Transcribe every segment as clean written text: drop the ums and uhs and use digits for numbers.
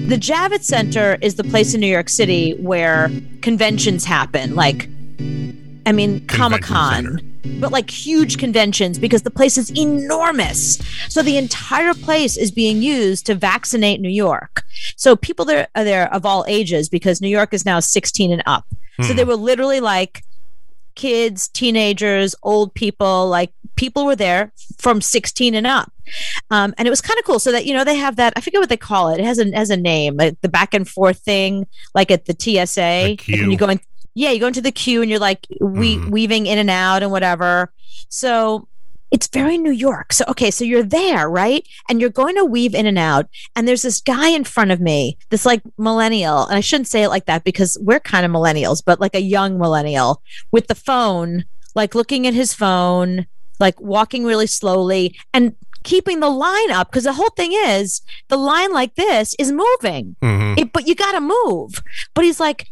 The Javits Center is the place in New York City where conventions happen. Like, I mean, Comic-Con, but like huge conventions because the place is enormous. So the entire place is being used to vaccinate New York. So people there are there of all ages because New York is now 16 and up. So they were literally like kids, teenagers, old people, like people were there from 16 and up. And it was kind of cool. So that, you know, they have that, I forget what they call it. It has a name, like the back and forth thing, like at the TSA. The Like when you go in, you go into the queue and you're like weaving in and out and whatever. So it's very New York. So, okay, so you're there, right? And you're going to weave in and out. And there's this guy in front of me, this like millennial. And I shouldn't say it like that because we're kind of millennials, but like a young millennial with the phone, like looking at his phone, like walking really slowly and keeping the line up. Because the whole thing is the line like this is moving, but you got to move. But he's like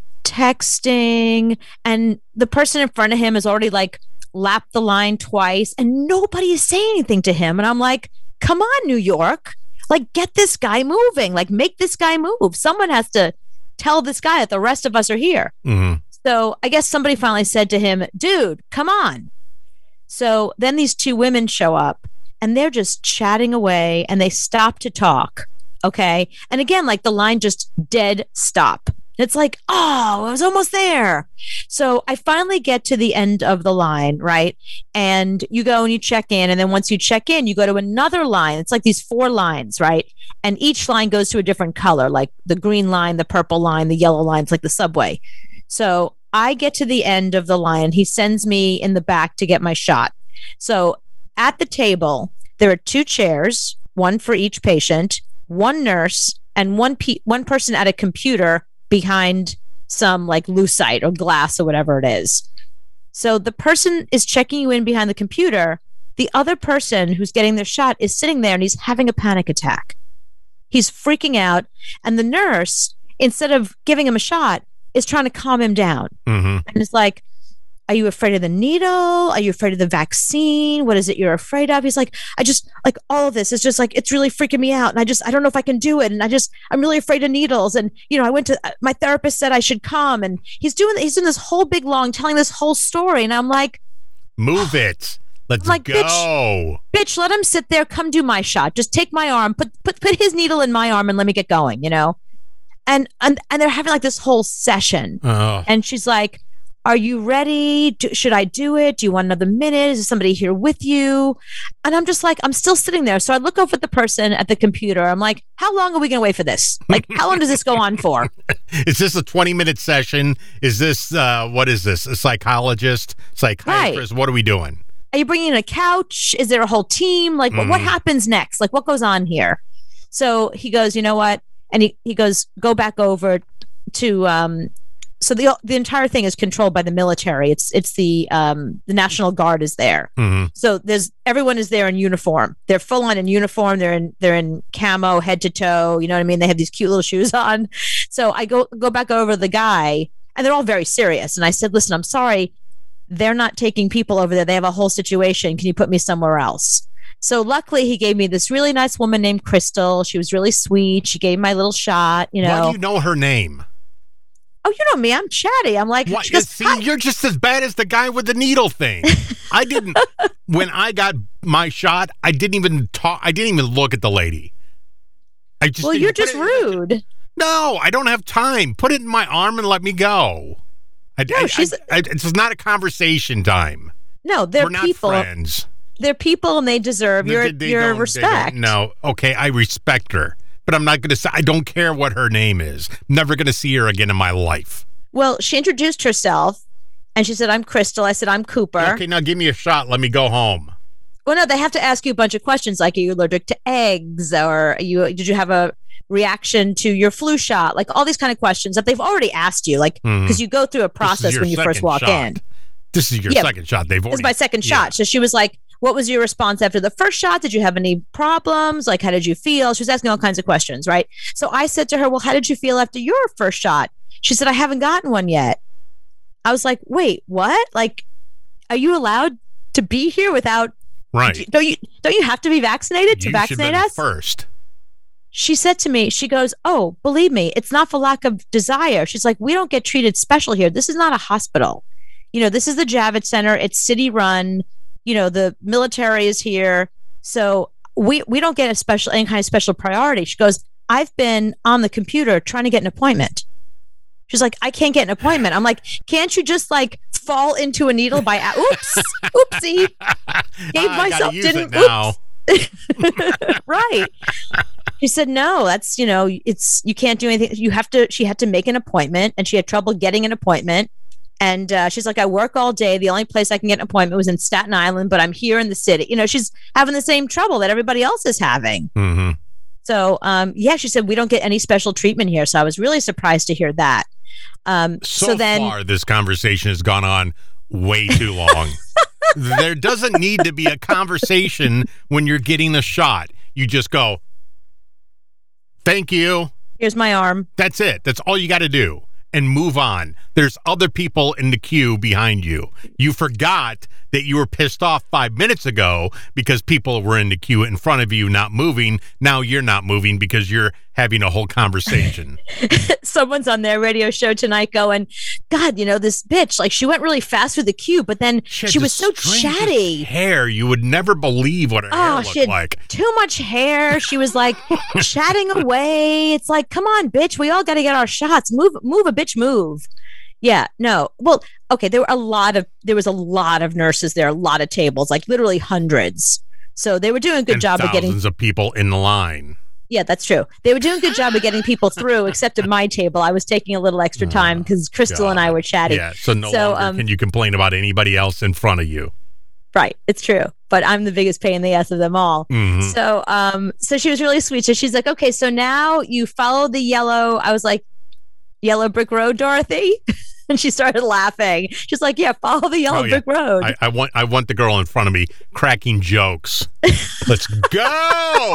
texting and the person in front of him is already like lapped the line twice and nobody is saying anything to him. And I'm like, come on, New York, like get this guy moving, like make this guy move. Someone has to tell this guy that the rest of us are here. So I guess somebody finally said to him, dude, come on. So then these two women show up and they're just chatting away and they stop to talk. Okay. And again, like the line just dead stop. It's like, oh, I was almost there. So I finally get to the end of the line, right? And you go and you check in. And then once you check in, you go to another line. It's like these 4 lines, right? And each line goes to a different color, like the green line, the purple line, the yellow line. It's like the subway. So I get to the end of the line. He sends me in the back to get my shot. So at the table, there are 2 chairs, one for each patient, 1 nurse, and one person at a computer behind some like lucite or glass or whatever it is. So the person is checking you in behind the computer. The other person who's getting their shot is sitting there and he's having a panic attack. He's freaking out. And the nurse, instead of giving him a shot, is trying to calm him down. And it's like, are you afraid of the needle? Are you afraid of the vaccine? What is it you're afraid of? He's like, I just like all of this is just like, it's really freaking me out. And I don't know if I can do it. And I'm really afraid of needles. And, you know, I went to, my therapist said I should come. And he's doing this whole big long, telling this whole story. And I'm like, move it. Let's like, go. Bitch, let him sit there. Come do my shot. Just take my arm, put his needle in my arm and let me get going, you know? And they're having like this whole session. And she's like, are you ready? Should I do it? Do you want another minute? Is there somebody here with you? And I'm just like, I'm still sitting there. So I look over at the person at the computer. I'm like, how long are we going to wait for this? Like, how long does this go on for? Is this a 20-minute session? Is this, what is this? A psychologist? Psychiatrist? Right. What are we doing? Are you bringing in a couch? Is there a whole team? Like, what happens next? Like, what goes on here? So he goes, you know what? And he goes, go back over to, so the entire thing is controlled by the military. It's the National Guard is there. So everyone is there in uniform. They're full on in uniform. They're in camo head to toe. You know what I mean? They have these cute little shoes on. So I go back over the guy, and they're all very serious. And I said, listen, I'm sorry, they're not taking people over there. They have a whole situation. Can you put me somewhere else? So luckily, he gave me this really nice woman named Crystal. She was really sweet. She gave my little shot. You know. Why do you know her name? Oh, you know me. I'm chatty. I'm like, you're just as bad as the guy with the needle thing. I didn't. When I got my shot, I didn't even talk. I didn't even look at the lady. Well, you're just rude. No, I don't have time. Put it in my arm and let me go. It's not a conversation time. No, they're people. We're not friends. They're people, and they deserve your respect. No, okay, I respect her. But I'm not going to say, I don't care what her name is. I'm never going to see her again in my life. Well, she introduced herself, and she said, I'm Crystal. I said, I'm Cooper. Okay, now give me a shot. Let me go home. Well, no, they have to ask you a bunch of questions, like, are you allergic to eggs? Or did you have a reaction to your flu shot? Like, all these kind of questions that they've already asked you, like, because you go through a process when you first walk in. This is your second shot. This is my second shot. So she was like, what was your response after the first shot? Did you have any problems? Like, how did you feel? She was asking all kinds of questions, right? So I said to her, well, how did you feel after your first shot? She said, I haven't gotten one yet. I was like, wait, what? Like, are you allowed to be here without? Right. Don't you have to be vaccinated to vaccinate us? First. she said to me, she goes, "Oh, believe me, it's not for lack of desire." She's like, "We don't get treated special here. This is not a hospital. This is the Javits Center. It's city run. The military is here. So we don't get any kind of special priority." She goes, "I've been on the computer trying to get an appointment." She's like, "I can't get an appointment." I'm like, "Can't you just like fall into a needle by oopsie. Gave myself didn't now. Right. She said, "No, that's, you can't do anything. She had to make an appointment, and she had trouble getting an appointment. And she's like, I work all day. The only place I can get an appointment was in Staten Island, but I'm here in the city." She's having the same trouble that everybody else is having. Mm-hmm. So, she said, "We don't get any special treatment here." So I was really surprised to hear that. So far, this conversation has gone on way too long. There doesn't need to be a conversation when you're getting the shot. You just go, "Thank you. Here's my arm." That's it. That's all you got to do. And move on. There's other people in the queue behind you. You forgot that you were pissed off 5 minutes ago because people were in the queue in front of you not moving. Now you're not moving because you're having a whole conversation. Someone's on their radio show tonight going, "God, this bitch, like she went really fast through the queue, but then she was so chatty. Hair, you would never believe what her hair looked she had like. Too much hair. She was like chatting away. It's like, come on, bitch, we all got to get our shots. Move a bitch, move." Yeah, no. Well, okay, there was a lot of nurses there, a lot of tables, like literally hundreds. So they were doing a good job of getting thousands of people in the line. Yeah, that's true. They were doing a good job of getting people through, except at my table. I was taking a little extra time because Crystal and I were chatting. Yeah, so no longer can you complain about anybody else in front of you. Right, it's true. But I'm the biggest pain in the ass of them all. Mm-hmm. So she was really sweet. So she's like, "Okay, so now you follow the yellow." I was like, "Yellow brick road, Dorothy?" And she started laughing. She's like, "Yeah, follow the yellow brick road." I want the girl in front of me cracking jokes. Let's go.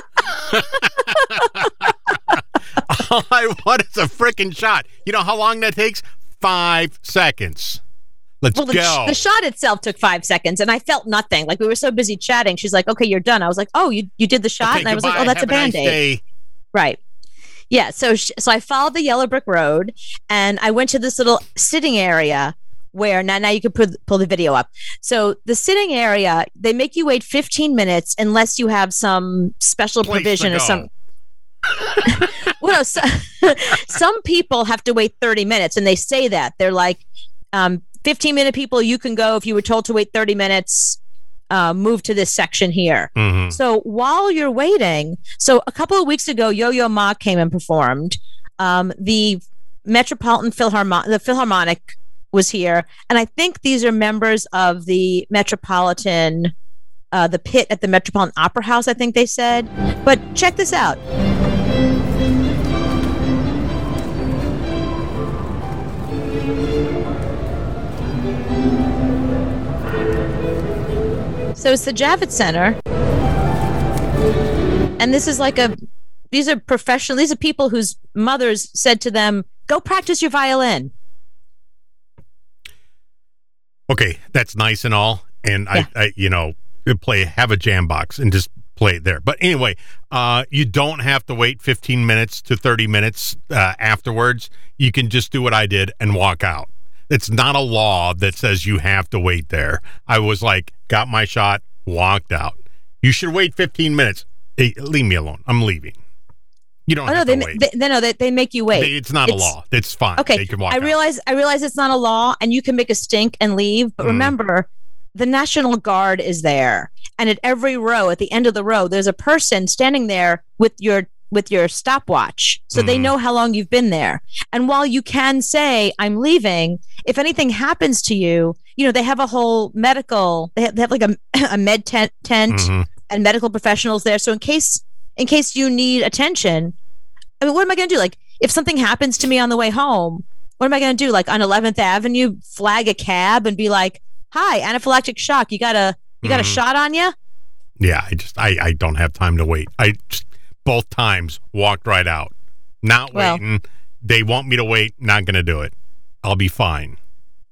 All I want is a freaking shot. You know how long that takes? 5 seconds. Let's go. The shot itself took 5 seconds, and I felt nothing. Like we were so busy chatting. She's like, "Okay, you're done." I was like, "Oh, you did the shot?" Okay, and I was goodbye. like, "Oh, that's Have a Band-Aid." Nice Right. Yeah. So I followed the yellow brick road, and I went to this little sitting area where now you can pull the video up. So the sitting area, they make you wait 15 minutes unless you have some special provision or some. Well, some people have to wait 30 minutes, and they say that they're like, 15-minute people, you can go if you were told to wait 30 minutes. Move to this section here. Mm-hmm. So while you're waiting, so a couple of weeks ago, Yo-Yo Ma came and performed. The Metropolitan Philharmonic was here, and I think these are members of the Metropolitan, the pit at the Metropolitan Opera House, I think they said. But check this out. So it's the Javits Center, and this is like these are professional. These are people whose mothers said to them, "Go practice your violin." Okay, that's nice and all, and yeah. I have a jam box and just play it there. But anyway, you don't have to wait 15 minutes to 30 minutes afterwards. You can just do what I did and walk out. It's not a law that says you have to wait there. I was like, got my shot, walked out. You should wait 15 minutes. Hey, leave me alone. I'm leaving. You don't have to wait. They make you wait. It's not a law. It's fine. Okay, they can walk I realize it's not a law, and you can make a stink and leave. But remember, the National Guard is there, and at every row, at the end of the row, there's a person standing there with your stopwatch, so they know how long you've been there. And while you can say, "I'm leaving," if anything happens to you, they have a whole medical. They have like a med tent and medical professionals there. So in case you need attention, I mean, what am I going to do? Like, if something happens to me on the way home, what am I going to do? Like on 11th Avenue, flag a cab and be like, "Hi, anaphylactic shock. You got a shot on you?" Yeah, I don't have time to wait. I just both times walked right out. Not waiting. They want me to wait. Not going to do it. I'll be fine.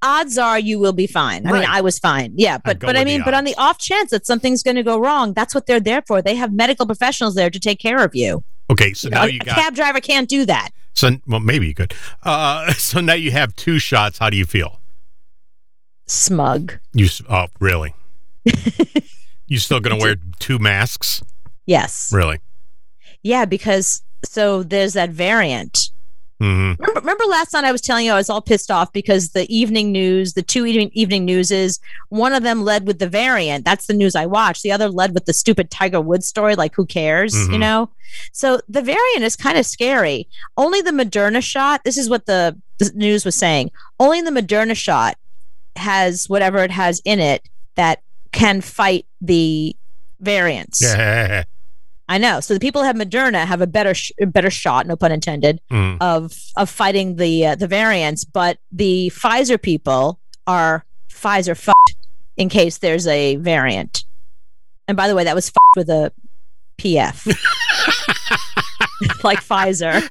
odds are you will be fine. I mean, I was fine. Yeah. But I mean, but on the off chance that something's going to go wrong, that's what they're there for. They have medical professionals there to take care of you. Okay. So now you got. A cab driver can't do that. So, well, maybe you could. So now you have 2 shots. How do you feel? Smug. Oh, really? You still going to wear 2 masks? Yes. Really? Yeah, because so there's that variant. Mm-hmm. Remember last night I was telling you I was all pissed off because the evening news, the 2 evening newses, one of them led with the variant. That's the news I watched. The other led with the stupid Tiger Woods story, like who cares, you know? So the variant is kind of scary. Only the Moderna shot, this is what the news was saying, only the Moderna shot has whatever it has in it that can fight the variants. Yeah. I know. So the people who have Moderna have a better shot, no pun intended, of fighting the variants. But the Pfizer people are Pfizer fucked in case there's a variant. And by the way, that was fucked with a PF, like Pfizer.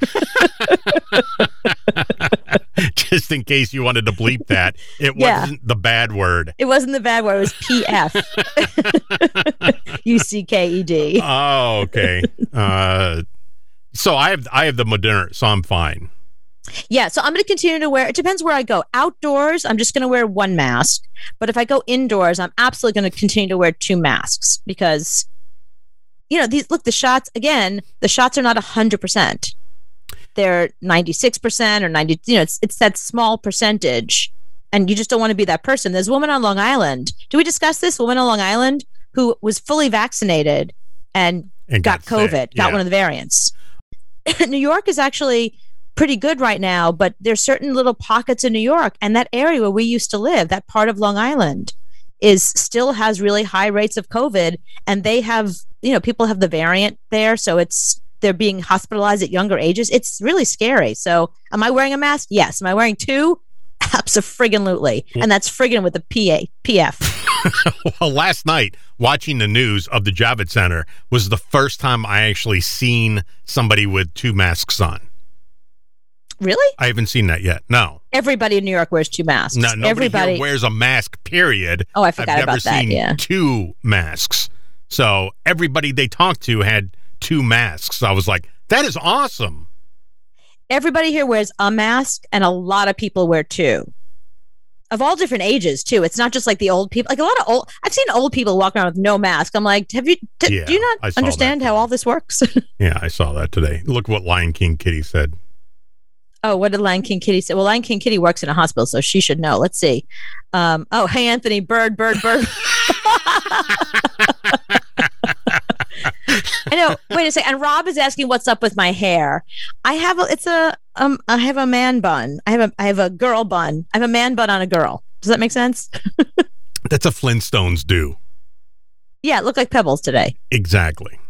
Just in case you wanted to bleep that, it wasn't the bad word. It wasn't the bad word. It was PF. UCKED. Oh, okay. So I have the Moderna, so I'm fine. Yeah, so I'm going to continue to wear. It depends where I go. Outdoors, I'm just going to wear 1 mask. But if I go indoors, I'm absolutely going to continue to wear 2 masks because, you know, the shots are not 100%. They're 96% or 90, you know, it's that small percentage, and you just don't want to be that person. There's a woman on Long Island. Do we discuss this? A woman on Long Island who was fully vaccinated and got COVID, got one of the variants. New York is actually pretty good right now, but there's certain little pockets in New York, and that area where we used to live, that part of Long Island, still has really high rates of COVID, and they have, you know, people have the variant there, so they're being hospitalized at younger ages. It's really scary. So am I wearing a mask? Yes. Am I wearing 2? Abso-friggin-lutely. And that's friggin' with the PF. Well, last night, watching the news of the Javits Center was the first time I actually seen somebody with 2 masks on. Really? I haven't seen that yet. No. Everybody in New York wears 2 masks. No, nobody here wears a mask, period. Oh, I forgot about that. I've never seen 2 masks. So everybody they talked to had 2 masks. I was like, that is awesome. Everybody here wears a mask, and a lot of people wear 2. Of all different ages, too. It's not just like the old people. Like I've seen old people walk around with no mask. I'm like, do you not understand how all this works? Yeah, I saw that today. Look what Lion King Kitty said. Oh, what did Lion King Kitty say? Well, Lion King Kitty works in a hospital, so she should know. Let's see. Hey, Anthony, bird. I know. Wait a second. And Rob is asking what's up with my hair. I have a man bun. I have a girl bun. I have a man bun on a girl. Does that make sense? That's a Flintstones do. Yeah, it looked like Pebbles today. Exactly.